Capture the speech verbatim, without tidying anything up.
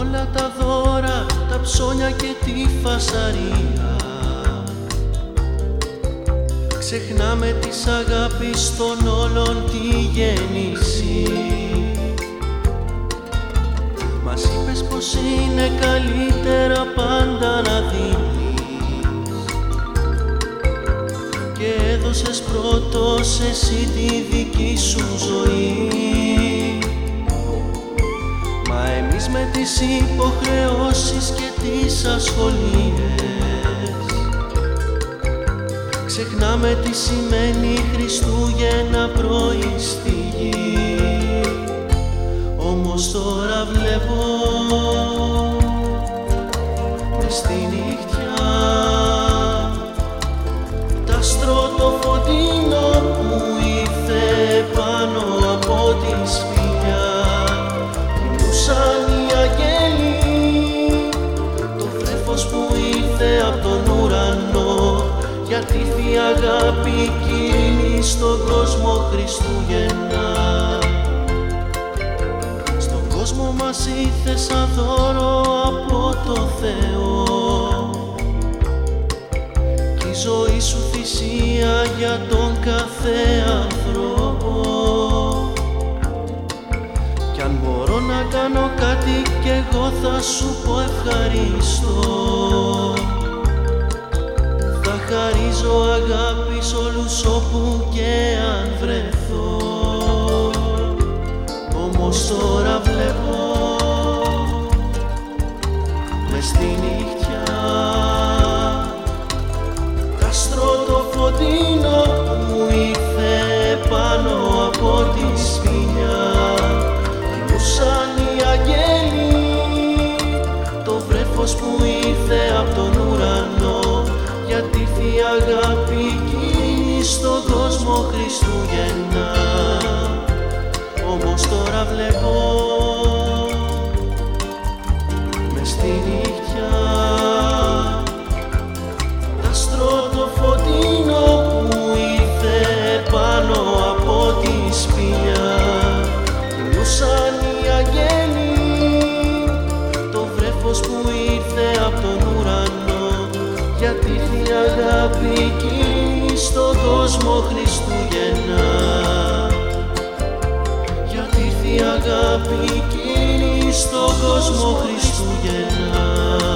όλα τα δώρα, τα ψώνια και τη φασαρία. Ξεχνάμε της αγάπης των όλων τη γέννηση. Μας είπες πως είναι καλύτερα πάντα να δίνεις και έδωσες πρώτος εσύ τη δική σου ζωή. Μα εμείς με τις υποχρεώσεις και τις ασχολίες ξεχνάμε τι σημαίνει Χριστούγεννα πρωί στη γη. Όμως τώρα βλέπω μες στη νύχτια τ' άστρο το φωτεινό που ήρθε πάνω από τη σφυγιά. Κινούσαν οι αγγέλοι το βρέφος που ήρθε από τον ουρανό, γιατί η Θεία Αγάπη κίνει στον κόσμο Χριστούγεννα. Στον κόσμο μας ήρθε σαν δώρο από το Θεό κι η ζωή σου θυσία για τον κάθε άνθρωπο. Κι αν μπορώ να κάνω κάτι κι εγώ θα σου πω ευχαριστώ. Χαρίζω αγάπη σ' όλους όπου και αν βρεθώ. Όμως τώρα βλέπω μες στη νύχτια τ' άστρο το φωτεινό που ήρθε πάνω από τη σφυγιά. Κινούσαν οι αγγέλοι το βρέφος που ήρθε από τον ουρανό, γιατί η Θεία Αγάπη κίνει στον κόσμο Χριστούγεννα. Όμως τώρα βλέπω μες στη νύχτια τ' άστρο το φωτεινό που ήρθε πάνω από τη σπηλιά. Κινούσαν οι αγγέλοι το βρέφος που ήρθε από τον ουρανό, γιατί η Θεία Αγάπη κίνει στον κόσμο Χριστούγεννα. Γιατί η Θεία Αγάπη κίνει στον κόσμο Χριστούγεννα.